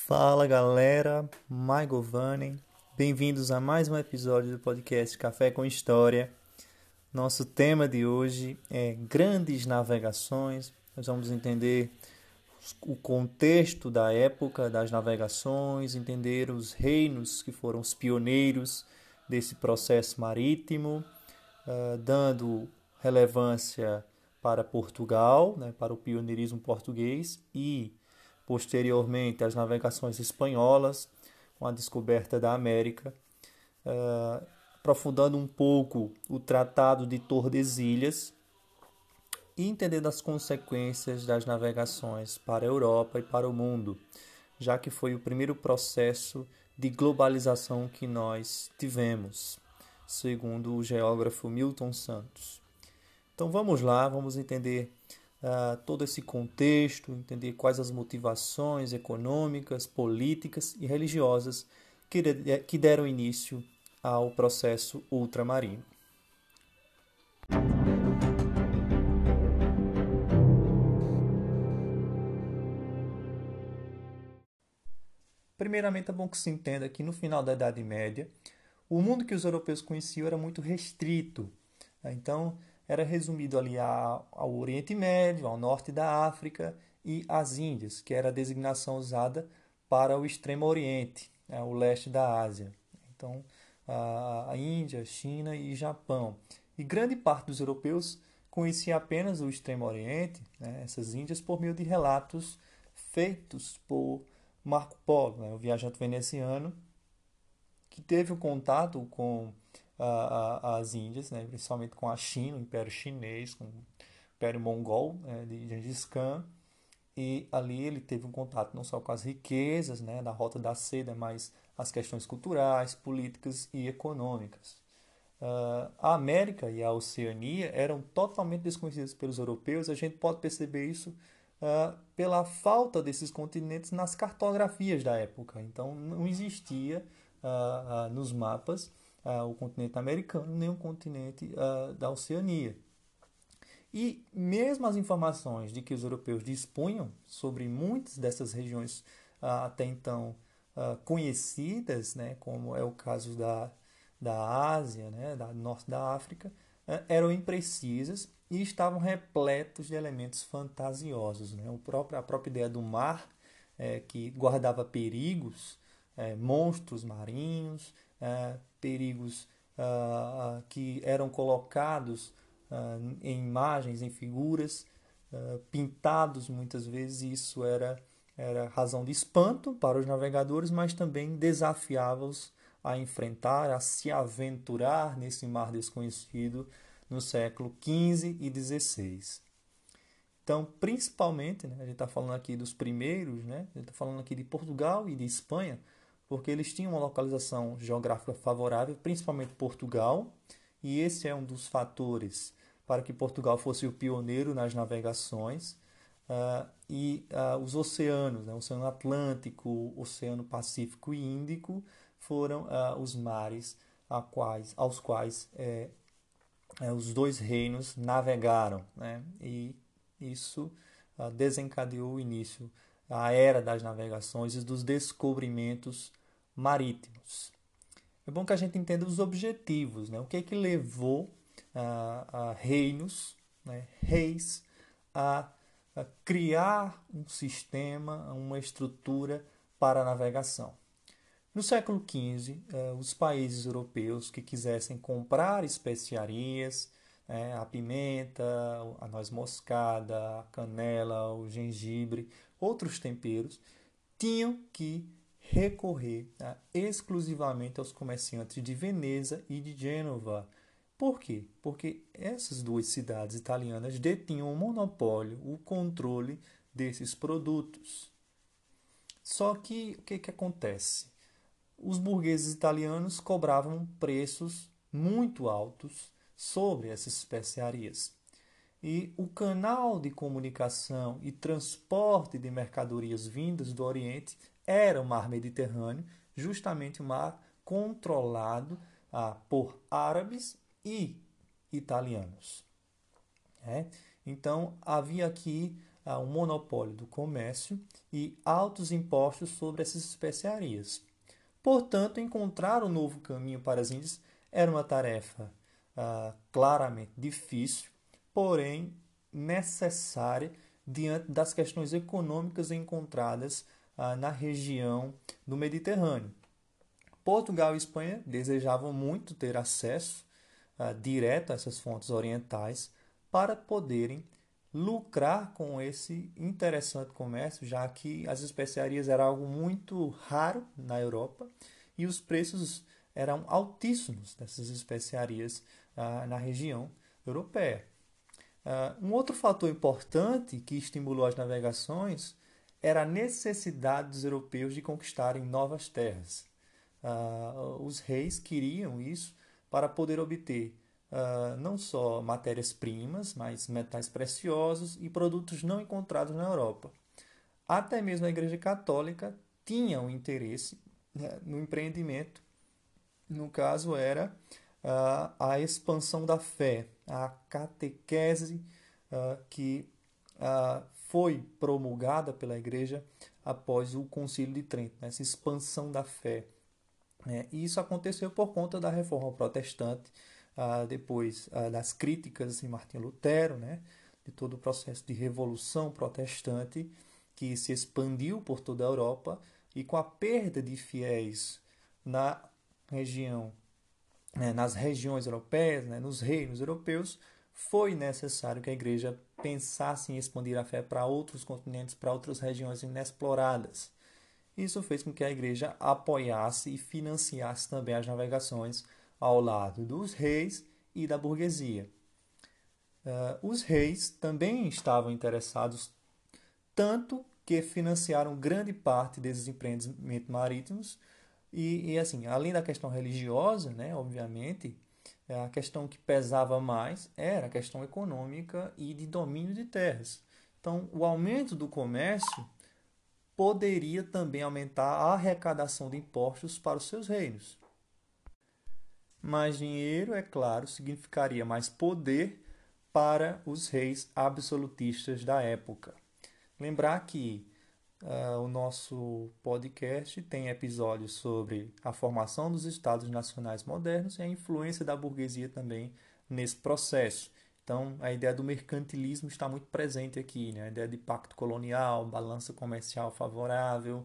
Fala galera, Maigovani, bem-vindos a mais um episódio do podcast Café com História. Nosso tema de hoje é grandes navegações. Nós vamos entender o contexto da época das navegações, entender os reinos que foram os pioneiros desse processo marítimo, dando relevância para Portugal, para o pioneirismo português e posteriormente as navegações espanholas, com a descoberta da América, aprofundando um pouco o Tratado de Tordesilhas e entendendo as consequências das navegações para a Europa e para o mundo, já que foi o primeiro processo de globalização que nós tivemos, segundo o geógrafo Milton Santos. Então vamos lá, vamos entender todo esse contexto, entender quais as motivações econômicas, políticas e religiosas que deram início ao processo ultramarino. Primeiramente, é bom que se entenda que no final da Idade Média, o mundo que os europeus conheciam era muito restrito. Então, era resumido ali ao Oriente Médio, ao norte da África e às Índias, que era a designação usada para o Extremo Oriente, o leste da Ásia. Então, a Índia, China e Japão. E grande parte dos europeus conhecia apenas o Extremo Oriente, essas Índias, por meio de relatos feitos por Marco Polo, o viajante veneziano, que teve o contato com as Índias, principalmente com a China, o Império Chinês, com o Império Mongol, de Gengis Khan, e ali ele teve um contato não só com as riquezas da Rota da Seda, mas as questões culturais, políticas e econômicas. A América e a Oceania eram totalmente desconhecidas pelos europeus. A gente pode perceber isso pela falta desses continentes nas cartografias da época. Então não existia nos mapas o continente americano nem o continente da Oceania. E mesmo as informações de que os europeus dispunham sobre muitas dessas regiões até então conhecidas, como é o caso da Ásia, da norte da África, eram imprecisas e estavam repletos de elementos fantasiosos. A própria ideia do mar, que guardava perigos, monstros marinhos, perigos que eram colocados em imagens, em figuras, pintados muitas vezes, e isso era razão de espanto para os navegadores, mas também desafiava-os a enfrentar, a se aventurar nesse mar desconhecido no século XV e XVI. Então, principalmente, a gente está falando aqui dos primeiros, a gente está falando aqui de Portugal e de Espanha, porque eles tinham uma localização geográfica favorável, principalmente Portugal, e esse é um dos fatores para que Portugal fosse o pioneiro nas navegações. Os oceanos, o Oceano Atlântico, o Oceano Pacífico e Índico, foram os mares aos quais os dois reinos navegaram. E isso desencadeou o início, a era das navegações e dos descobrimentos marítimos. É bom que a gente entenda os objetivos, o que é que levou a reinos, reis, a criar um sistema, uma estrutura para a navegação. No século XV, os países europeus que quisessem comprar especiarias, a pimenta, a noz moscada, a canela, o gengibre, outros temperos, tinham que recorrer exclusivamente aos comerciantes de Veneza e de Gênova. Por quê? Porque essas duas cidades italianas detinham o monopólio, o controle desses produtos. Só que o que acontece? Os burgueses italianos cobravam preços muito altos sobre essas especiarias. E o canal de comunicação e transporte de mercadorias vindas do Oriente era o mar Mediterrâneo, justamente o mar controlado por árabes e italianos. Então havia aqui um monopólio do comércio e altos impostos sobre essas especiarias. Portanto, encontrar um novo caminho para as Índias era uma tarefa claramente difícil, porém necessária diante das questões econômicas encontradas na região do Mediterrâneo. Portugal e Espanha desejavam muito ter acesso direto a essas fontes orientais para poderem lucrar com esse interessante comércio, já que as especiarias eram algo muito raro na Europa e os preços eram altíssimos dessas especiarias na região europeia. Um outro fator importante que estimulou as navegações era a necessidade dos europeus de conquistarem novas terras. Os reis queriam isso para poder obter não só matérias-primas, mas metais preciosos e produtos não encontrados na Europa. Até mesmo a Igreja Católica tinha um interesse no empreendimento. No caso, era a expansão da fé, a catequese que foi promulgada pela Igreja após o Concílio de Trento, né? Essa expansão da fé. E isso aconteceu por conta da Reforma Protestante, depois das críticas em Martinho Lutero, né? De todo o processo de revolução protestante que se expandiu por toda a Europa e com a perda de fiéis na região, nas regiões europeias, né, nos reinos europeus, foi necessário que a igreja pensasse em expandir a fé para outros continentes, para outras regiões inexploradas. Isso fez com que a igreja apoiasse e financiasse também as navegações ao lado dos reis e da burguesia. Os reis também estavam interessados, tanto que financiaram grande parte desses empreendimentos marítimos. E assim, além da questão religiosa, né, obviamente, a questão que pesava mais era a questão econômica e de domínio de terras. Então, o aumento do comércio poderia também aumentar a arrecadação de impostos para os seus reinos. Mais dinheiro, é claro, significaria mais poder para os reis absolutistas da época. Lembrar que o nosso podcast tem episódios sobre a formação dos Estados Nacionais modernos e a influência da burguesia também nesse processo. Então, a ideia do mercantilismo está muito presente aqui, né? A ideia de pacto colonial, balança comercial favorável,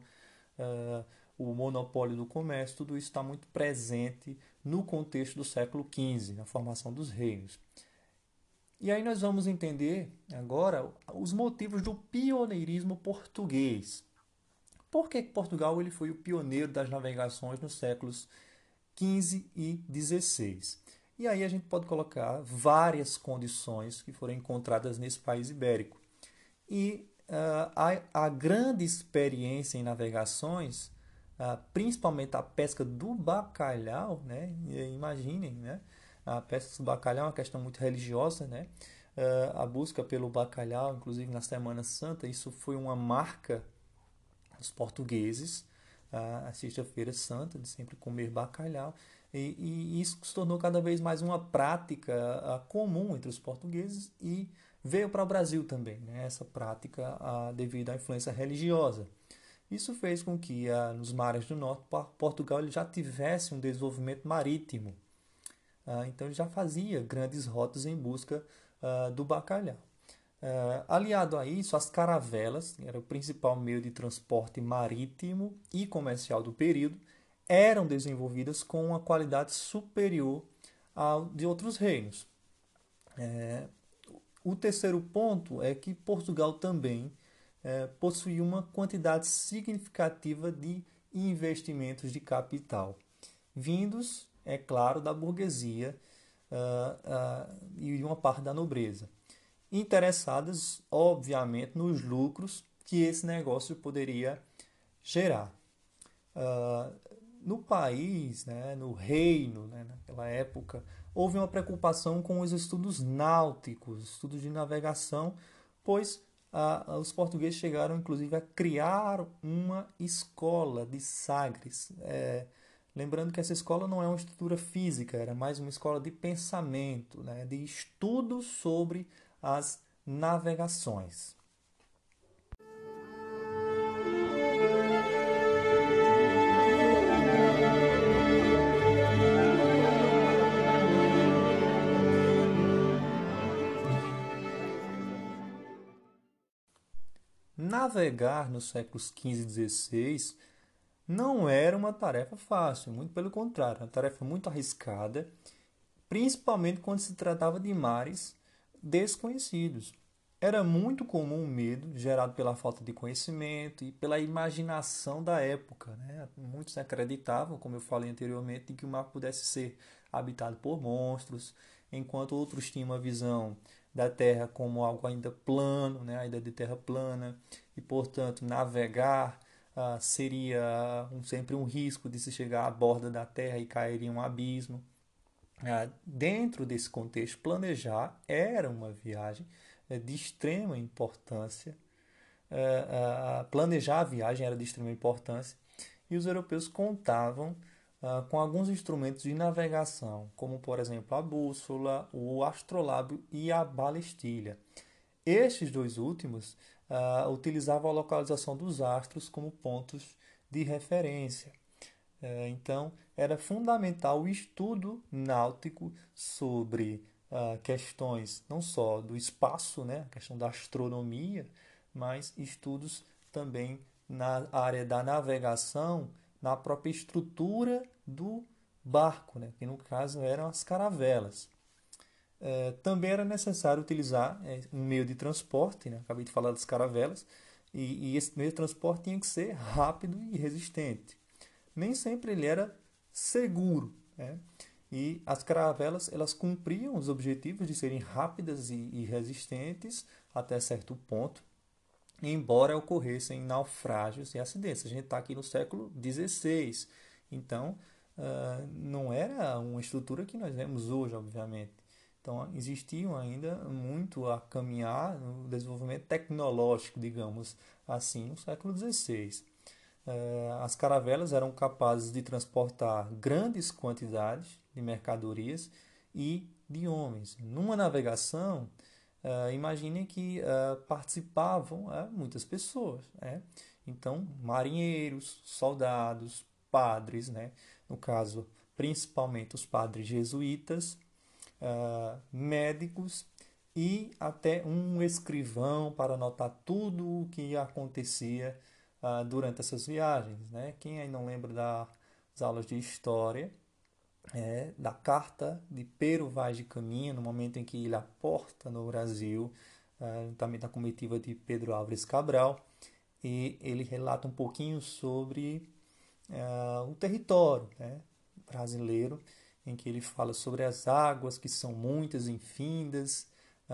o monopólio do comércio, tudo isso está muito presente no contexto do século XV, na formação dos reinos. E aí nós vamos entender agora os motivos do pioneirismo português. Por que Portugal ele foi o pioneiro das navegações nos séculos XV e XVI? E aí a gente pode colocar várias condições que foram encontradas nesse país ibérico. E a grande experiência em navegações, principalmente a pesca do bacalhau, né? Imaginem, né? A pesca do bacalhau é uma questão muito religiosa, né? A busca pelo bacalhau, inclusive na Semana Santa, isso foi uma marca dos portugueses, a Sexta-feira Santa, de sempre comer bacalhau. E isso se tornou cada vez mais uma prática comum entre os portugueses e veio para o Brasil também, né? Essa prática devido à influência religiosa. Isso fez com que nos mares do norte, Portugal ele já tivesse um desenvolvimento marítimo. Então ele já fazia grandes rotas em busca do bacalhau. Aliado a isso, as caravelas, que era o principal meio de transporte marítimo e comercial do período, eram desenvolvidas com uma qualidade superior ao de outros reinos. O terceiro ponto é que Portugal também possuía uma quantidade significativa de investimentos de capital, vindos, é claro, da burguesia e de uma parte da nobreza, interessadas, obviamente, nos lucros que esse negócio poderia gerar. No país, né, no reino, né, naquela época, houve uma preocupação com os estudos náuticos, estudos de navegação, pois os portugueses chegaram, inclusive, a criar uma escola de Sagres. Lembrando que essa escola não é uma estrutura física, era mais uma escola de pensamento, né, de estudo sobre as navegações. Navegar nos séculos XV e XVI não era uma tarefa fácil, muito pelo contrário, uma tarefa muito arriscada, principalmente quando se tratava de mares desconhecidos. Era muito comum o medo gerado pela falta de conhecimento e pela imaginação da época, né? Muitos acreditavam, como eu falei anteriormente, de que o mar pudesse ser habitado por monstros, enquanto outros tinham uma visão da Terra como algo ainda plano, né? A ideia de terra plana, e portanto navegar seria sempre um risco de se chegar à borda da Terra e cair em um abismo. Dentro desse contexto, planejar era uma viagem de extrema importância. Planejar a viagem era de extrema importância e os europeus contavam com alguns instrumentos de navegação, como por exemplo a bússola, o astrolábio e a balestilha. Estes dois últimos utilizavam a localização dos astros como pontos de referência. Então, era fundamental o estudo náutico sobre questões não só do espaço, né, a questão da astronomia, mas estudos também na área da navegação, na própria estrutura do barco, né, que no caso eram as caravelas. Também era necessário utilizar um meio de transporte, né, acabei de falar das caravelas, e esse meio de transporte tinha que ser rápido e resistente. Nem sempre ele era seguro, né? E as caravelas elas cumpriam os objetivos de serem rápidas e resistentes até certo ponto, embora ocorressem naufrágios e acidentes. A gente está aqui no século XVI, então não era uma estrutura que nós vemos hoje, obviamente. Então existiam ainda muito a caminhar no desenvolvimento tecnológico, digamos assim, no século XVI. As caravelas eram capazes de transportar grandes quantidades de mercadorias e de homens. Numa navegação, imagine que participavam muitas pessoas, né? Então, marinheiros, soldados, padres, né? No caso, principalmente os padres jesuítas, médicos e até um escrivão para anotar tudo o que acontecia durante essas viagens, né? Quem aí não lembra das aulas de história, da carta de Pero Vaz de Caminha, no momento em que ele aporta no Brasil, também da comitiva de Pedro Álvares Cabral, e ele relata um pouquinho sobre o território, né, brasileiro, em que ele fala sobre as águas que são muitas, infindas,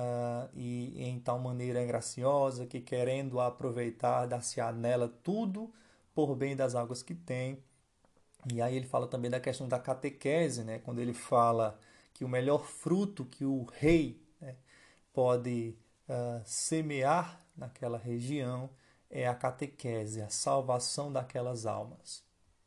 e em tal maneira é graciosa que, querendo aproveitar, dá-se-á nela tudo por bem das águas que tem. E aí ele fala também da questão da catequese, né? Quando ele fala que o melhor fruto que o rei, né, pode semear naquela região é a catequese, a salvação daquelas almas.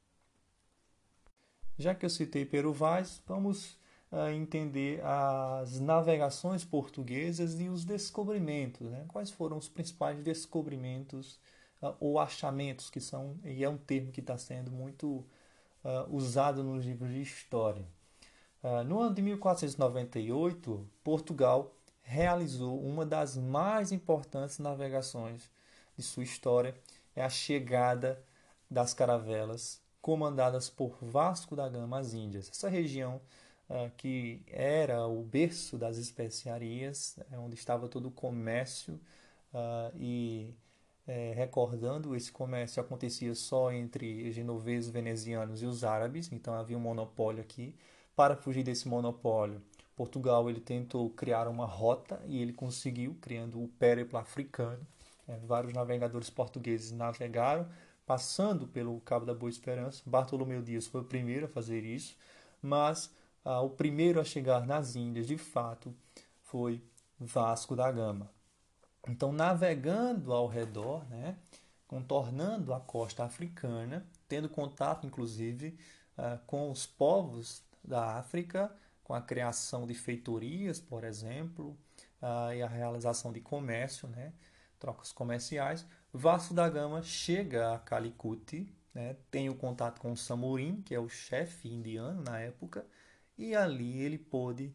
Já que eu citei Pero Vaz, vamos entender as navegações portuguesas e os descobrimentos, né? Quais foram os principais descobrimentos ou achamentos, que são, e é um termo que está sendo muito usado nos livros de história. No ano de 1498, Portugal realizou uma das mais importantes navegações de sua história, é a chegada das caravelas comandadas por Vasco da Gama às Índias. Essa região que era o berço das especiarias, onde estava todo o comércio e recordando, esse comércio acontecia só entre genoveses, venezianos e os árabes, então havia um monopólio aqui. Para fugir desse monopólio, Portugal ele tentou criar uma rota e ele conseguiu, criando o périplo africano. Vários navegadores portugueses navegaram, passando pelo Cabo da Boa Esperança. Bartolomeu Dias foi o primeiro a fazer isso, mas o primeiro a chegar nas Índias, de fato, foi Vasco da Gama. Então, navegando ao redor, né, contornando a costa africana, tendo contato, inclusive, com os povos da África, com a criação de feitorias, por exemplo, e a realização de comércio, né, trocas comerciais, Vasco da Gama chega a Calicut, né, tem o contato com o Samorim, que é o chefe indiano na época, e ali ele pôde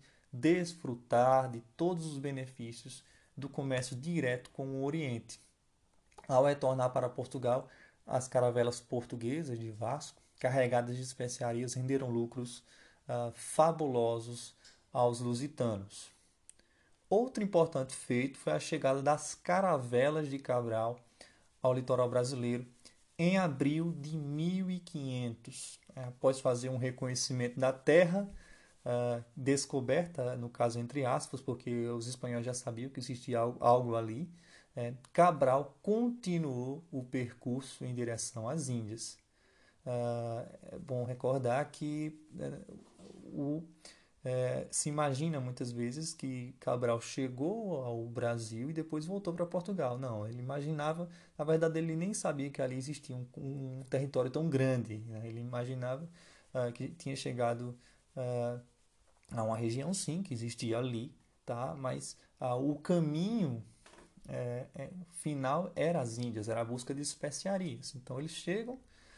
desfrutar de todos os benefícios do comércio direto com o Oriente. Ao retornar para Portugal, as caravelas portuguesas de Vasco, carregadas de especiarias, renderam lucros fabulosos aos lusitanos. Outro importante feito foi a chegada das caravelas de Cabral ao litoral brasileiro em abril de 1500, após fazer um reconhecimento da terra descoberta, no caso entre aspas, porque os espanhóis já sabiam que existia algo ali. Cabral continuou o percurso em direção às Índias. É bom recordar que o se imagina muitas vezes que Cabral chegou ao Brasil e depois voltou para Portugal. Não, ele imaginava, na verdade, ele nem sabia que ali existia um território tão grande. Né? Ele imaginava que tinha chegado a uma região, sim, que existia ali, tá? Mas o caminho final era as Índias, era a busca de especiarias. Então eles chegam,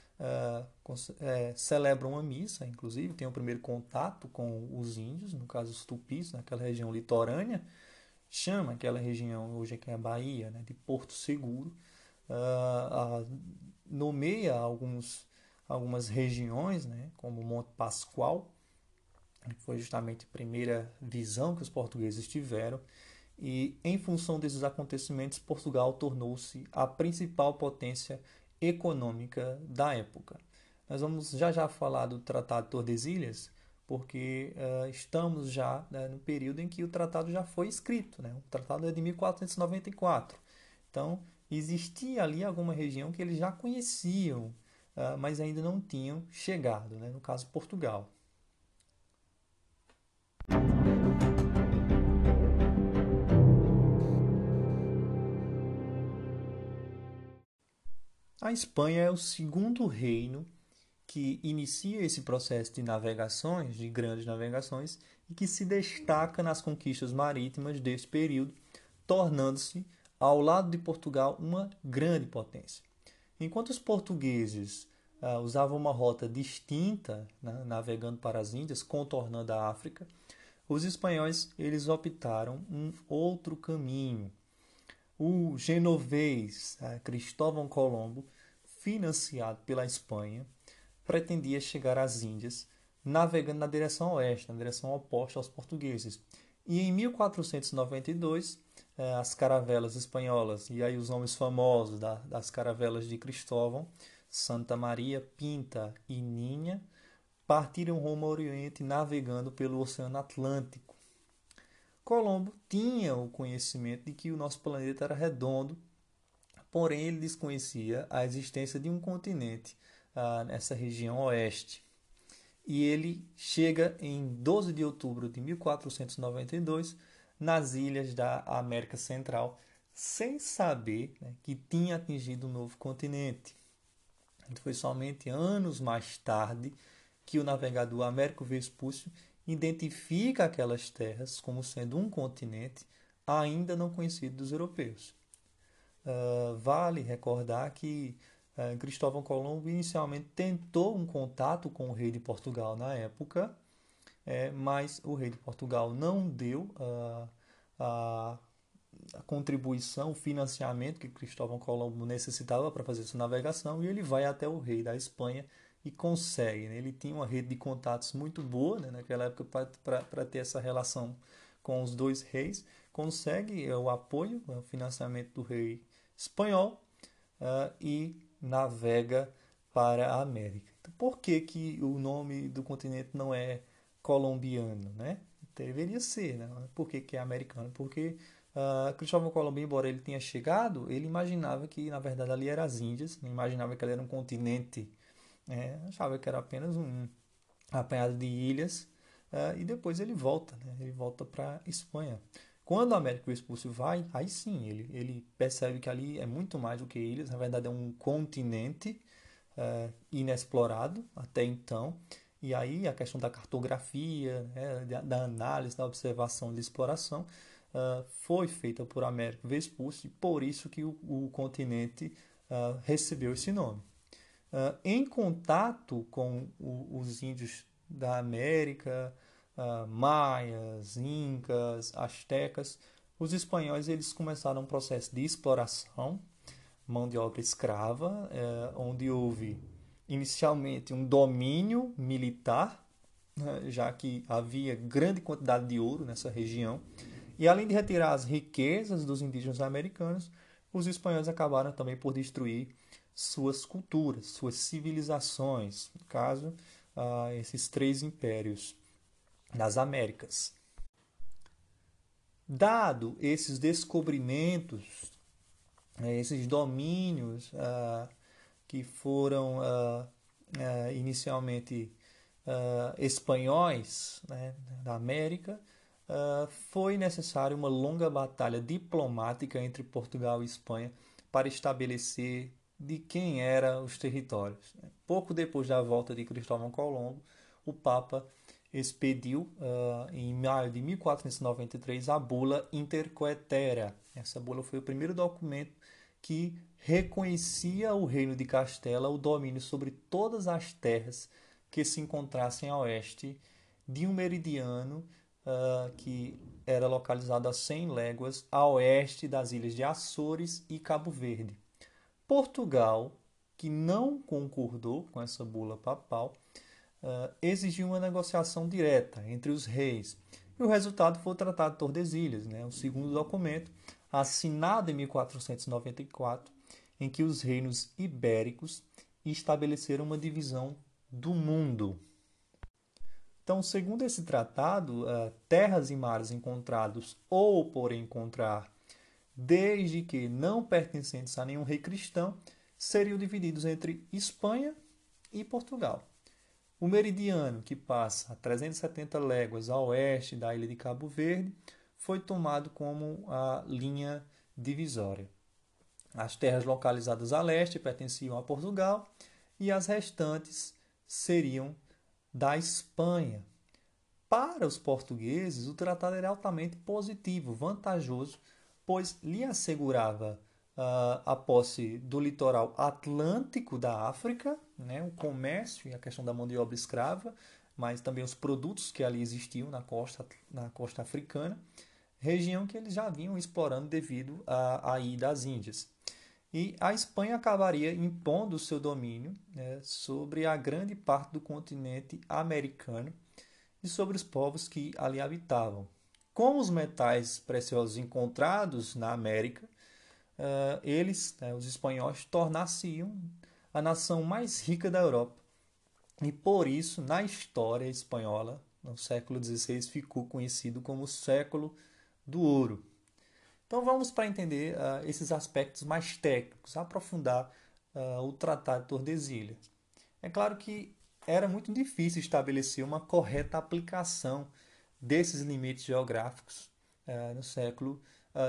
celebram uma missa, inclusive, tem o primeiro contato com os índios, no caso os tupis, naquela região litorânea, chama aquela região, hoje que é a Bahia, né, de Porto Seguro, nomeia algumas regiões, né, como Monte Pascoal, que foi justamente a primeira visão que os portugueses tiveram, e em função desses acontecimentos, Portugal tornou-se a principal potência econômica da época. Nós vamos já falar do Tratado de Tordesilhas, porque estamos já, né, no período em que o tratado já foi escrito. Né? O tratado é de 1494. Então, existia ali alguma região que eles já conheciam, mas ainda não tinham chegado, né? No caso, Portugal. A Espanha é o segundo reino que inicia esse processo de navegações, de grandes navegações, e que se destaca nas conquistas marítimas desse período, tornando-se, ao lado de Portugal, uma grande potência. Enquanto os portugueses usavam uma rota distinta, né, navegando para as Índias, contornando a África, os espanhóis eles optaram um outro caminho. O genovês Cristóvão Colombo, financiado pela Espanha, pretendia chegar às Índias navegando na direção oeste, na direção oposta aos portugueses. E em 1492, as caravelas espanholas, e aí os nomes famosos das caravelas de Cristóvão, Santa Maria, Pinta e Ninha, partiram rumo ao Oriente navegando pelo Oceano Atlântico. Colombo tinha o conhecimento de que o nosso planeta era redondo, porém ele desconhecia a existência de um continente nessa região oeste. E ele chega em 12 de outubro de 1492 nas ilhas da América Central, sem saber, né, que tinha atingido um novo continente. Foi somente anos mais tarde que o navegador Américo Vespúcio identifica aquelas terras como sendo um continente ainda não conhecido dos europeus. Vale recordar que Cristóvão Colombo inicialmente tentou um contato com o rei de Portugal na época, mas o rei de Portugal não deu a contribuição, o financiamento que Cristóvão Colombo necessitava para fazer sua navegação, e ele vai até o rei da Espanha e consegue. Né? Ele tinha uma rede de contatos muito boa, né, naquela época, para ter essa relação com os dois reis, consegue o apoio, o financiamento do rei espanhol, e navega para a América. Então, por que, que o nome do continente não é colombiano? Né? Deveria ser, né? Por que, que é americano? Porque Cristóvão Colombo, embora ele tenha chegado, ele imaginava que na verdade ali eram as Índias, não imaginava que ele era um continente, achava que era apenas um apanhado de ilhas, e depois ele volta, né? Ele volta para a Espanha. Quando o Américo Vespucci vai, aí sim, ele percebe que ali é muito mais do que ilhas, na verdade é um continente inexplorado até então, e aí a questão da cartografia, né, da análise, da observação, de exploração, foi feita por Américo Vespucci, por isso que o continente recebeu esse nome. Em contato com os índios da América, maias, incas, astecas, os espanhóis eles começaram um processo de exploração, mão de obra escrava, onde houve inicialmente um domínio militar, né, já que havia grande quantidade de ouro nessa região. E além de retirar as riquezas dos indígenas americanos, os espanhóis acabaram também por destruir suas culturas, suas civilizações, no caso, esses três impérios das Américas. Dado esses descobrimentos, esses domínios que foram inicialmente espanhóis, né, da América, foi necessária uma longa batalha diplomática entre Portugal e Espanha para estabelecer de quem eram os territórios. Pouco depois da volta de Cristóvão Colombo, o Papa expediu, em maio de 1493, a bula Intercoetera. Essa bula foi o primeiro documento que reconhecia o reino de Castela o domínio sobre todas as terras que se encontrassem a oeste de um meridiano que era localizado a 100 léguas a oeste das ilhas de Açores e Cabo Verde. Portugal, que não concordou com essa bula papal, exigiu uma negociação direta entre os reis. E o resultado foi o Tratado de Tordesilhas, né, o segundo documento, assinado em 1494, em que os reinos ibéricos estabeleceram uma divisão do mundo. Então, segundo esse tratado, terras e mares encontrados ou por encontrar, desde que não pertencentes a nenhum rei cristão, seriam divididos entre Espanha e Portugal. O meridiano, que passa a 370 léguas a oeste da ilha de Cabo Verde, foi tomado como a linha divisória. As terras localizadas a leste pertenciam a Portugal e as restantes seriam da Espanha. Para os portugueses, o tratado era altamente positivo, vantajoso, pois lhe assegurava a posse do litoral atlântico da África, né, o comércio e a questão da mão de obra escrava, mas também os produtos que ali existiam na costa africana, região que eles já vinham explorando devido à ida às Índias. E a Espanha acabaria impondo o seu domínio, né, sobre a grande parte do continente americano e sobre os povos que ali habitavam. Com os metais preciosos encontrados na América, eles, né, os espanhóis, tornar-se-iam a nação mais rica da Europa. E por isso, na história espanhola, no século XVI, ficou conhecido como o século do ouro. Então vamos para entender esses aspectos mais técnicos, aprofundar o Tratado de Tordesilhas. É claro que era muito difícil estabelecer uma correta aplicação desses limites geográficos no século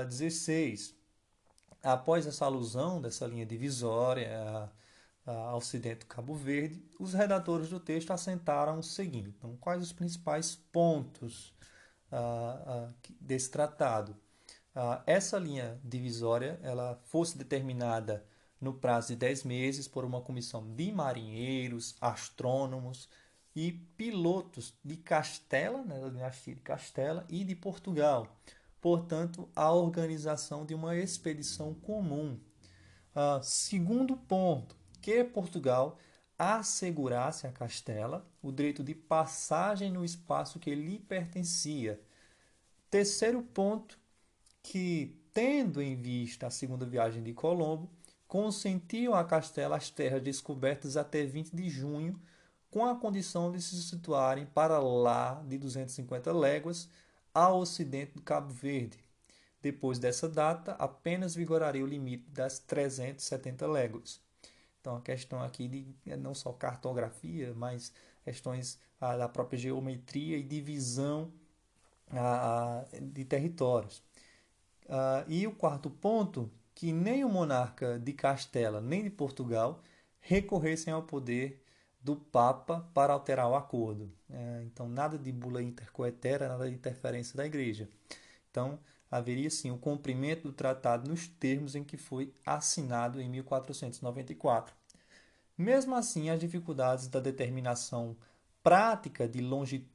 XVI. Após essa alusão dessa linha divisória ao ocidente do Cabo Verde, os redatores do texto assentaram o seguinte: então, quais os principais pontos desse tratado? Essa linha divisória ela fosse determinada no prazo de 10 meses por uma comissão de marinheiros, astrônomos e pilotos de Castela, né, da dinastia de Castela, e de Portugal. Portanto, a organização de uma expedição comum. Segundo ponto, que Portugal assegurasse a Castela o direito de passagem no espaço que lhe pertencia. Terceiro ponto, que, tendo em vista a segunda viagem de Colombo, consentiam a Castela as terras descobertas até 20 de junho, com a condição de se situarem para lá de 250 léguas ao ocidente do Cabo Verde. Depois dessa data, apenas vigoraria o limite das 370 léguas. Então, a questão aqui de não só cartografia, mas questões da própria geometria e divisão de territórios. E o quarto ponto, que nem o monarca de Castela nem de Portugal recorressem ao poder do Papa para alterar o acordo. Então, nada de bula intercoetera, nada de interferência da Igreja. Então, haveria sim o cumprimento do tratado nos termos em que foi assinado em 1494. Mesmo assim, as dificuldades da determinação prática de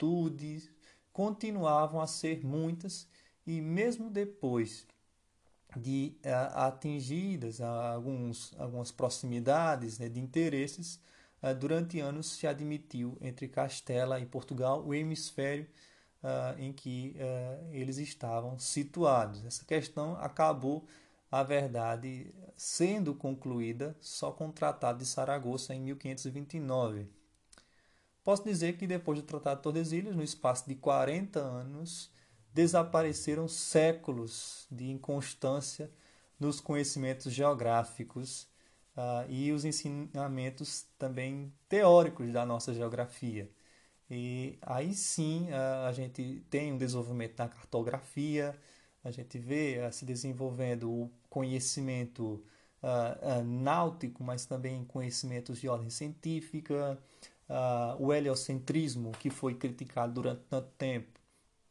longitude continuavam a ser muitas e mesmo depois de atingidas algumas proximidades, né, de interesses, durante anos se admitiu entre Castela e Portugal o hemisfério em que eles estavam situados. Essa questão acabou, a verdade, sendo concluída só com o Tratado de Saragoça em 1529. Posso dizer que depois do Tratado de Tordesilhas, no espaço de 40 anos, desapareceram séculos de inconstância nos conhecimentos geográficos e os ensinamentos também teóricos da nossa geografia. E aí sim a gente tem um desenvolvimento na cartografia, a gente vê se desenvolvendo o conhecimento náutico, mas também conhecimentos de ordem científica, o heliocentrismo, que foi criticado durante tanto tempo,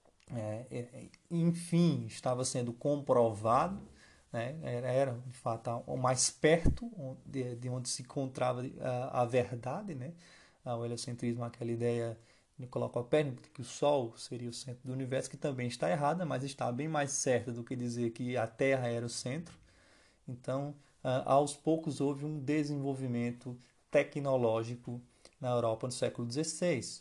enfim, estava sendo comprovado, né? Era de fato o mais perto de onde se encontrava a verdade, né? O heliocentrismo é aquela ideia de colocar Copérnico de que o Sol seria o centro do universo, que também está errada, mas está bem mais certa do que dizer que a Terra era o centro. Então, aos poucos houve um desenvolvimento tecnológico na Europa no século XVI.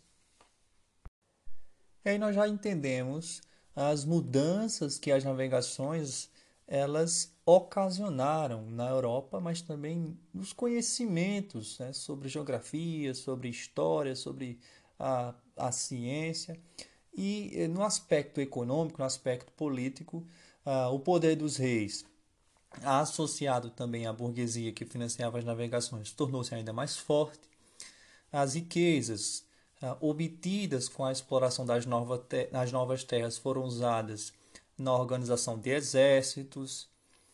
E aí nós já entendemos as mudanças que as navegações elas ocasionaram na Europa, mas também nos conhecimentos, né, sobre geografia, sobre história, sobre a ciência. E no aspecto econômico, no aspecto político, o poder dos reis, associado também à burguesia que financiava as navegações, tornou-se ainda mais forte. As riquezas obtidas com a exploração das novas terras foram usadas na organização de exércitos,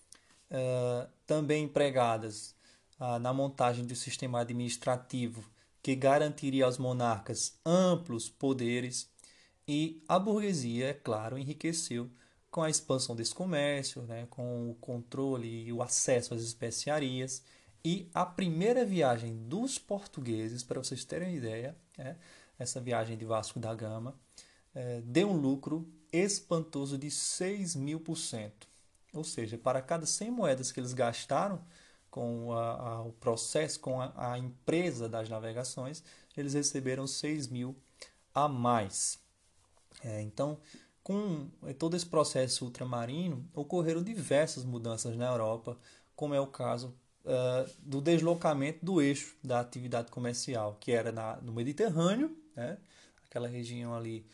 também empregadas na montagem de um sistema administrativo que garantiria aos monarcas amplos poderes, e a burguesia, é claro, enriqueceu com a expansão desse comércio, né, com o controle e o acesso às especiarias. E a primeira viagem dos portugueses, para vocês terem uma ideia, essa viagem de Vasco da Gama, deu um lucro espantoso de 6.000%. Ou seja, para cada 100 moedas que eles gastaram com o processo, com a empresa das navegações, eles receberam 6.000 a mais. Então, com todo esse processo ultramarino, ocorreram diversas mudanças na Europa, como é o caso do deslocamento do eixo da atividade comercial, que era no Mediterrâneo, né? Aquela região ali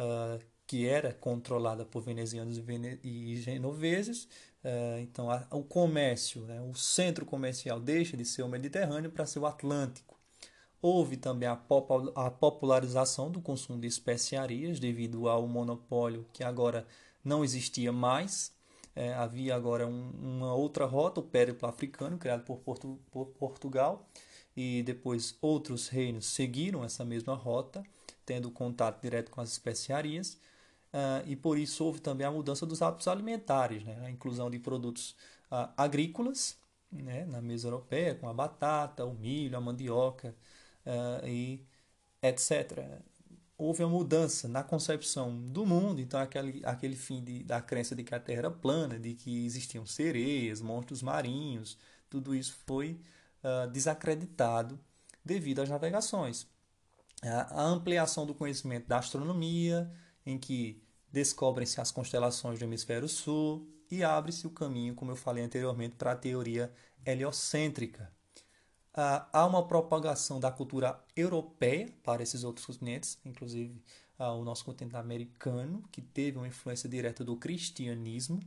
que era controlada por venezianos e genoveses. Então, o comércio, né? O centro comercial deixa de ser o Mediterrâneo para ser o Atlântico. Houve também a popularização do consumo de especiarias devido ao monopólio que agora não existia mais. Havia agora uma outra rota, o périplo africano, criado por Portugal, e depois outros reinos seguiram essa mesma rota, tendo contato direto com as especiarias. E por isso houve também a mudança dos hábitos alimentares, né? A inclusão de produtos agrícolas, né? Na mesa europeia, com a batata, o milho, a mandioca, e etc. Houve uma mudança na concepção do mundo, então aquele fim da crença de que a Terra era plana, de que existiam sereias, monstros marinhos, tudo isso foi desacreditado devido às navegações. A ampliação do conhecimento da astronomia, em que descobrem-se as constelações do hemisfério sul e abre-se o caminho, como eu falei anteriormente, para a teoria heliocêntrica. Há uma propagação da cultura europeia para esses outros continentes, inclusive o nosso continente americano, que teve uma influência direta do cristianismo,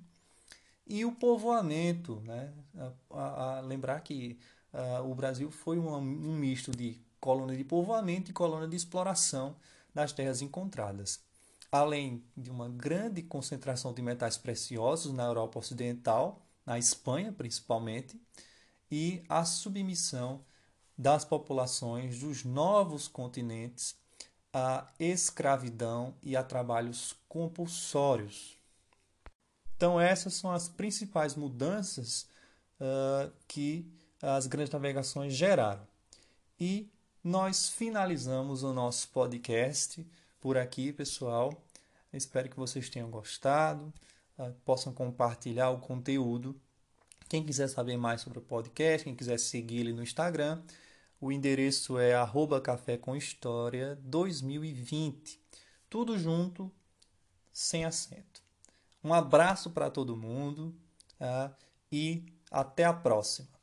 e o povoamento, né? Lembrar que o Brasil foi um misto de colônia de povoamento e colônia de exploração das terras encontradas. Além de uma grande concentração de metais preciosos na Europa Ocidental, na Espanha principalmente, e a submissão das populações dos novos continentes à escravidão e a trabalhos compulsórios. Então, essas são as principais mudanças que as grandes navegações geraram. E nós finalizamos o nosso podcast por aqui, pessoal. Espero que vocês tenham gostado. possam compartilhar o conteúdo. Quem quiser saber mais sobre o podcast, quem quiser seguir ele no Instagram, o endereço é @cafécomhistoria 2020. Tudo junto, sem acento. Um abraço para todo mundo, e até a próxima.